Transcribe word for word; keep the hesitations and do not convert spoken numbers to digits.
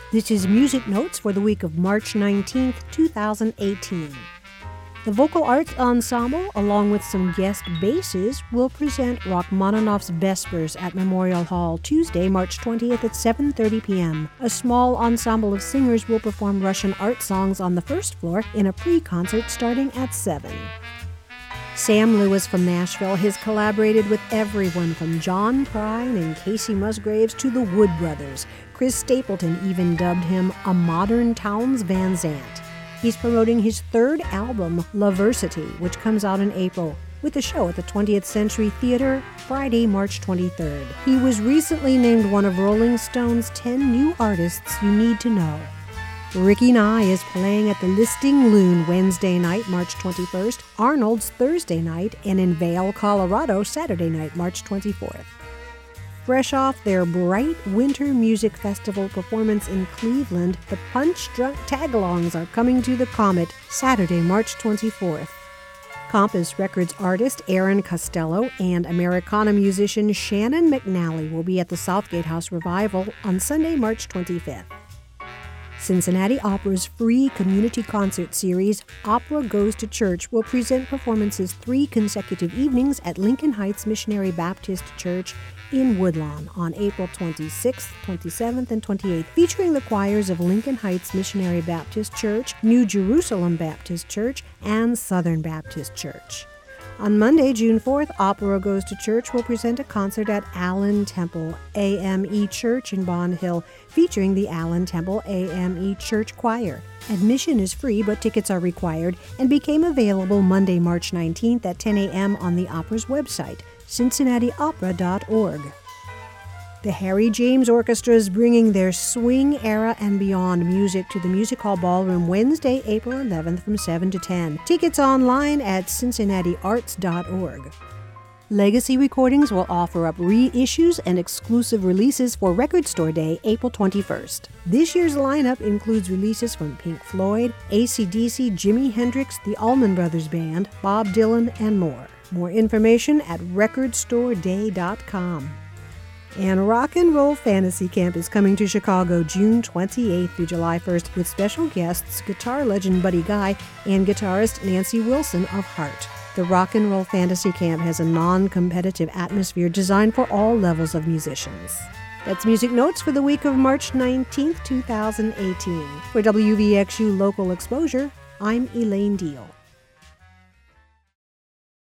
This is Music Notes for the week of March nineteenth, two thousand eighteen. The Vocal Arts Ensemble, along with some guest basses, will present Rachmaninoff's Vespers at Memorial Hall Tuesday, March twentieth at seven thirty p.m. A small ensemble of singers will perform Russian art songs on the first floor in a pre-concert starting at seven. Sam Lewis from Nashville has collaborated with everyone from John Prine and Casey Musgraves to the Wood Brothers. Chris Stapleton even dubbed him a modern Townes Van Zandt. He's promoting his third album, Loversity, which comes out in April, with a show at the twentieth Century Theater Friday, March twenty-third. He was recently named one of Rolling Stone's ten new artists you need to know. Ricky Nye is playing at the Listing Loon Wednesday night, March twenty-first, Arnold's Thursday night, and in Vail, Colorado, Saturday night, March twenty-fourth. Fresh off their Bright Winter Music Festival performance in Cleveland, the Punch Drunk Tagalongs are coming to the Comet Saturday, March twenty-fourth. Compass Records artist Aaron Costello and Americana musician Shannon McNally will be at the Southgate House Revival on Sunday, March twenty-fifth. Cincinnati Opera's free community concert series, Opera Goes to Church, will present performances three consecutive evenings at Lincoln Heights Missionary Baptist Church in Woodlawn on April twenty-sixth, twenty-seventh, and twenty-eighth, featuring the choirs of Lincoln Heights Missionary Baptist Church, New Jerusalem Baptist Church, and Southern Baptist Church. On Monday, June fourth, Opera Goes to Church will present a concert at Allen Temple A M E Church in Bond Hill, featuring the Allen Temple A M E Church Choir. Admission is free, but tickets are required, and became available Monday, March nineteenth at ten a.m. on the Opera's website, cincinnati opera dot org. The Harry James Orchestra is bringing their swing era and beyond music to the Music Hall Ballroom Wednesday, April eleventh from seven to ten. Tickets online at cincinnati arts dot org. Legacy Recordings will offer up reissues and exclusive releases for Record Store Day, April twenty-first. This year's lineup includes releases from Pink Floyd, A C D C, Jimi Hendrix, the Allman Brothers Band, Bob Dylan, and more. More information at record store day dot com. And Rock and Roll Fantasy Camp is coming to Chicago June twenty-eighth through July first with special guests guitar legend Buddy Guy and guitarist Nancy Wilson of Heart. The Rock and Roll Fantasy Camp has a non-competitive atmosphere designed for all levels of musicians. That's Music Notes for the week of March nineteenth, two thousand eighteen. For W V X U Local Exposure, I'm Elaine Deal.